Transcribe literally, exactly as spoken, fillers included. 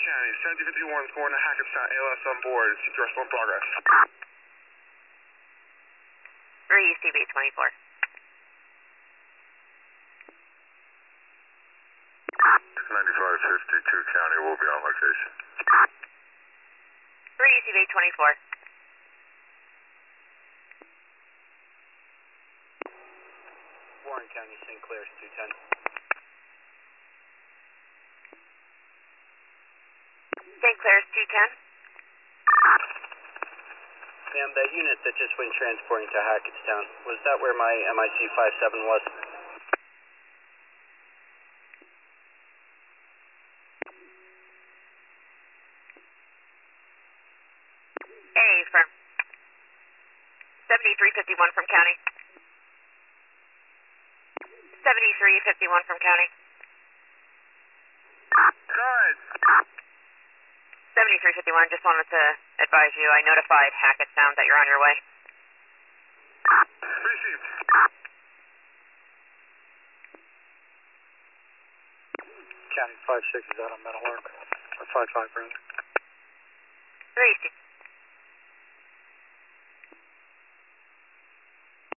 County, seventy fifty-one is going to Hackettstown, A L S on board, C Q R still in progress. three C B twenty-four. ninety-five fifty-two County will be on location. three C B twenty-four. Warren County, Saint Clair's two ten. Saint Clair's two ten. Ma'am, that unit that just went transporting to Hackettstown, was that where my M I C five seven was? A firm. seventy-three fifty-one from county. seventy-three fifty-one from county. Good. seventy-three fifty-one, just wanted to advise you, I notified Hackettstown that you're on your way. Received. County five six is out on Meadowlark, or five five rather.